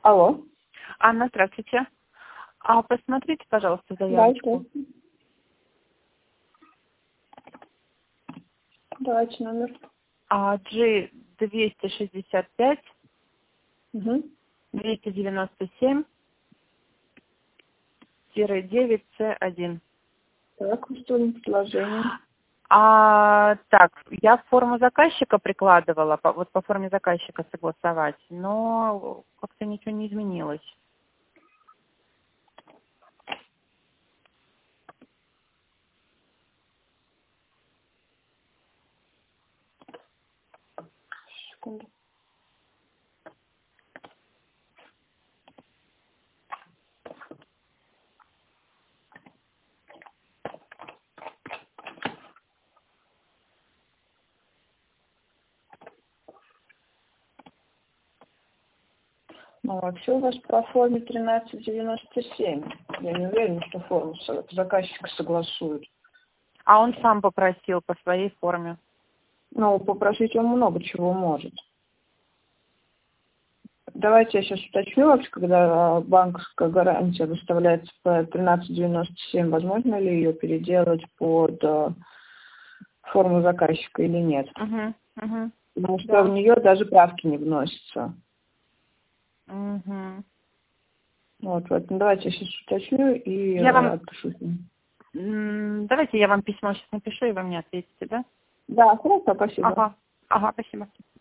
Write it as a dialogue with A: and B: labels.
A: Алло.
B: Анна, здравствуйте. Посмотрите, пожалуйста,
A: Да,
B: заявочку.
A: Давайте номер.
B: G265
A: Угу.
B: 297 9C1.
A: Так, что за предложение?
B: Так, я форму заказчика прикладывала, вот по форме заказчика согласовать, но как-то ничего не изменилось.
A: Секунду. Ну, вообще у вас по форме 1397. Я не уверена, что форму заказчика согласуют.
B: А он сам попросил по своей форме.
A: Ну, попросить он много чего может. Давайте я сейчас уточню вообще, когда банковская гарантия выставляется по 1397, возможно ли ее переделать под форму заказчика или нет. Потому что в нее даже правки не вносятся. Вот, ну, давайте я сейчас уточню и отпишу.
B: Давайте я вам письмо сейчас напишу, и вы мне ответите, да?
A: Да, хорошо, спасибо.
B: Ага, спасибо.